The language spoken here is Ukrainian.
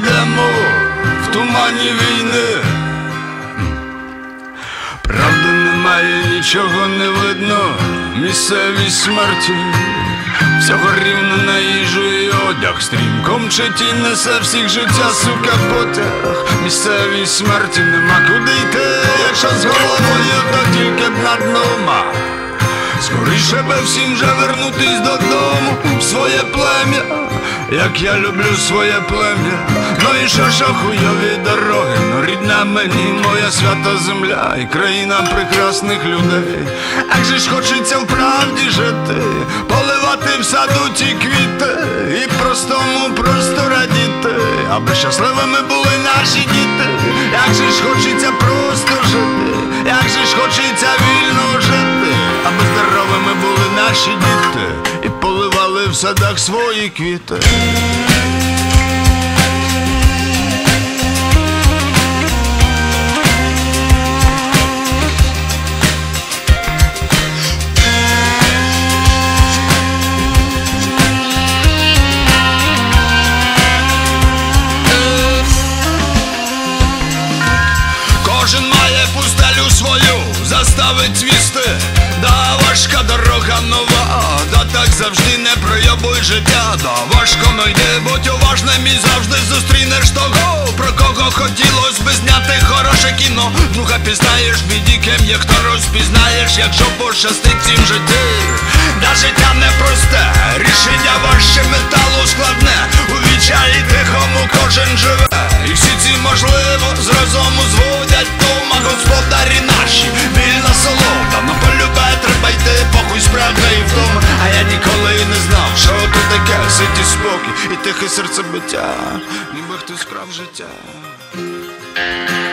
йдемо в тумані війни. Правди немає, нічого не видно, місцевість смерті. Всього рівно на їжу і одяг, стрімко мчить і несе всіх життя, сука, потяг. Місцевість смерті, нема куди йти, якщо з головою, то тільки б на дно. Скоріше би всім вже вернутись додому, в своє плем'я, як я люблю своє плем'я. Ну і що хуйові дороги, но рідна мені моя свята земля і країна прекрасних людей. Як же ж хочеться вправді жити, поливати в саду ті квіти і простому просто радіти, аби щасливими були наші діти. Як же ж хочеться просто жити, як же ж хочеться вільно жити, аби здоровими були наші діти і поливали в садах свої квіти. Кожен має пустелю свою, заставить цвісти. Да, важка дорога нова, да так завжди не пройобуй життя. Да, важко, но йди, будь уважним і завжди зустрінеш того, про кого хотілось би зняти хороше кіно. Друга пізнаєш в біді, ким є, хто розпізнаєш, якщо пощастить цим житті. Да, життя непросте, рішення важче металу складне, у відчаї тихому кожен живе, і всі ці можливо з розуму зводять дома. Господарі наші, вільна солода, но полюбе треба йти, похуй спрага і вдома. А я ніколи і не знав, що тут таке ситі спокій і тихе серцебиття, ніби хтось справ життя.